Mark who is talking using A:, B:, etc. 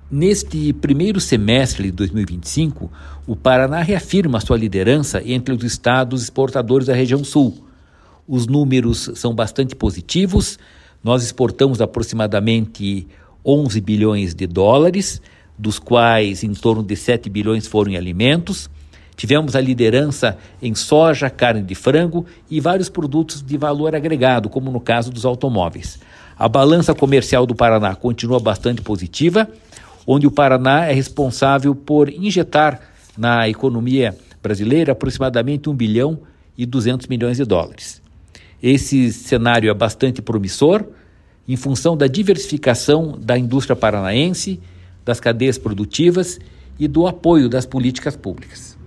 A: Neste primeiro semestre de 2025, o Paraná reafirma sua liderança entre os estados exportadores da região sul. Os números são bastante positivos. Nós exportamos aproximadamente 11 bilhões de dólares, dos quais em torno de 7 bilhões foram em alimentos. Tivemos a liderança em soja, carne de frango e vários produtos de valor agregado, como no caso dos automóveis. A balança comercial do Paraná continua bastante positiva, onde o Paraná é responsável por injetar na economia brasileira aproximadamente 1 bilhão e 200 milhões de dólares. Esse cenário é bastante promissor, em função da diversificação da indústria paranaense, das cadeias produtivas e do apoio das políticas públicas.